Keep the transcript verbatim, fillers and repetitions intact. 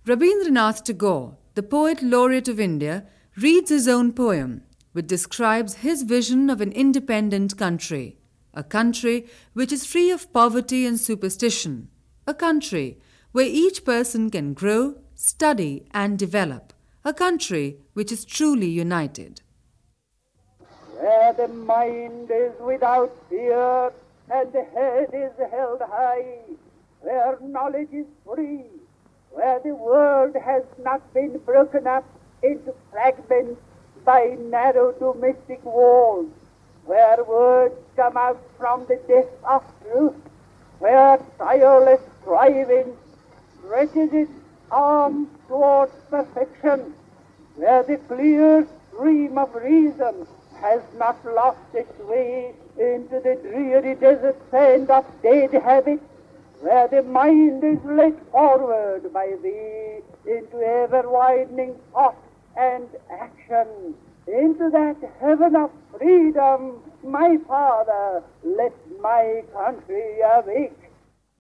Rabindranath Tagore, the poet laureate of India, reads his own poem, which describes his vision of an independent country, a country which is free of poverty and superstition, a country where each person can grow, study, and develop, a country which is truly united. Where the mind is without fear and the head is held high, where knowledge is free, where the world has not been broken up into fragments by narrow domestic walls, where words come out from the depth of truth, where tireless striving stretches its arms towards perfection, where the clear stream of reason has not lost its way into the dreary desert sand of dead habit, where the mind is led forward by thee into ever-widening thought and action, into that heaven of freedom, my Father, let my country awake.